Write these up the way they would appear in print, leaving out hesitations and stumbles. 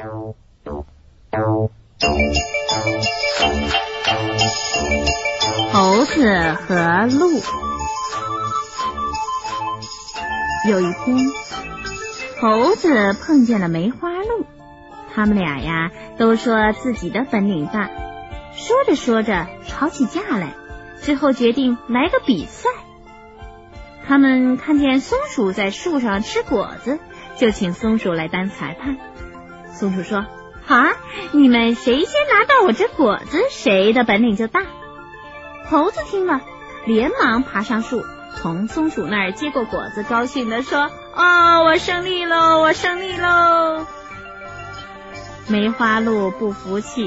猴子和鹿。有一天，猴子碰见了梅花鹿，他们俩呀都说自己的本领大，说着说着吵起架来，最后决定来个比赛。他们看见松鼠在树上吃果子，就请松鼠来当裁判。松鼠说：好啊，你们谁先拿到我这果子，谁的本领就大。猴子听了，连忙爬上树，从松鼠那儿接过果子，高兴地说：哦，我胜利喽，我胜利喽。梅花鹿不服气，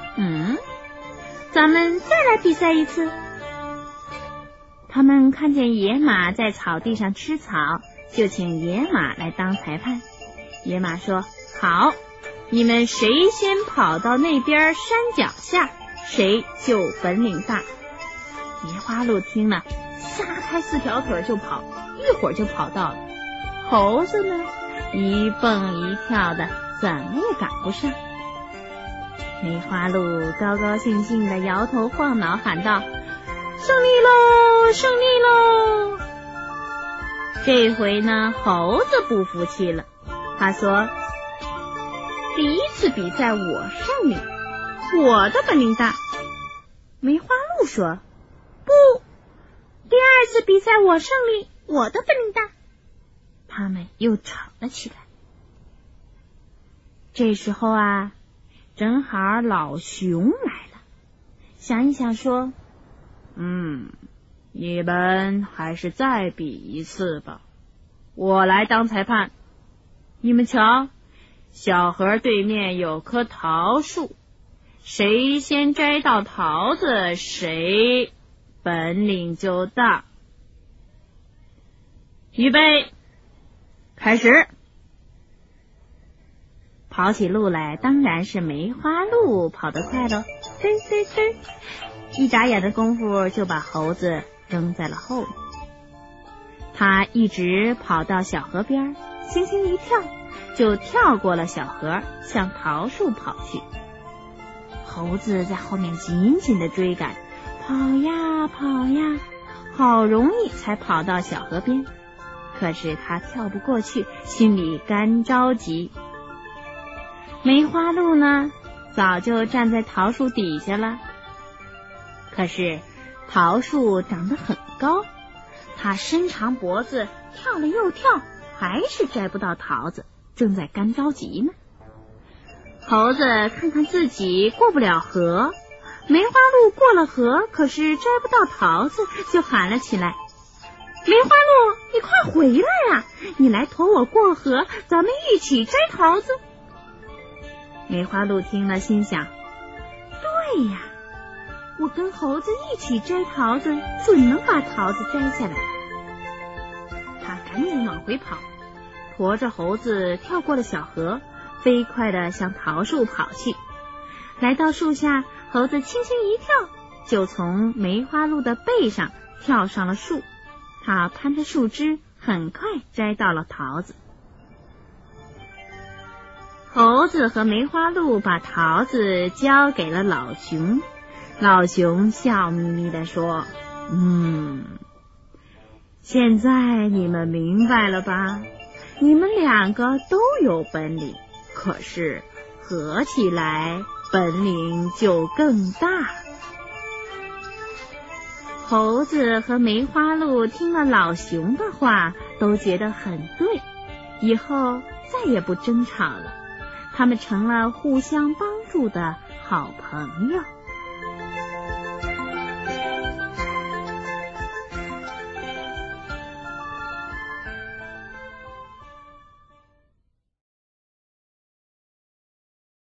咱们再来比赛一次。他们看见野马在草地上吃草，就请野马来当裁判。野马说：好，你们谁先跑到那边山脚下，谁就本领大。梅花鹿听了，撒开4条腿就跑，一会儿就跑到了。猴子呢，一蹦一跳的，怎么也赶不上。梅花鹿高高兴兴的摇头晃脑喊道：胜利喽，胜利喽！这回呢，猴子不服气了，他说：第一次比赛我胜利，我的本领大。梅花鹿说：不，第二次比赛我胜利，我的本领大。他们又吵了起来。这时候啊，正好老熊来了，想一想说：你们还是再比一次吧，我来当裁判。你们瞧，小河对面有棵桃树，谁先摘到桃子，谁本领就大。预备，开始。跑起路来当然是梅花鹿跑得快喽，嘚嘚嘚，一眨眼的功夫就把猴子扔在了后面。他一直跑到小河边，轻轻一跳，就跳过了小河，向桃树跑去。猴子在后面紧紧地追赶，跑呀跑呀，好容易才跑到小河边。可是他跳不过去，心里干着急。梅花鹿呢，早就站在桃树底下了。可是桃树长得很高，它伸长脖子跳了又跳，还是摘不到桃子，正在干着急呢。猴子看看自己过不了河，梅花鹿过了河，可是摘不到桃子，就喊了起来：梅花鹿，你快回来啊，你来驮我过河，咱们一起摘桃子。梅花鹿听了，心想：对呀，我跟猴子一起摘桃子，准能把桃子摘下来。他赶紧往回跑，驮着猴子跳过了小河，飞快地向桃树跑去。来到树下，猴子轻轻一跳，就从梅花鹿的背上跳上了树。他攀着树枝，很快摘到了桃子。猴子和梅花鹿把桃子交给了老熊，老熊笑眯眯地说：现在你们明白了吧？你们两个都有本领，可是合起来本领就更大。猴子和梅花鹿听了老熊的话，都觉得很对，以后再也不争吵了，他们成了互相帮助的好朋友。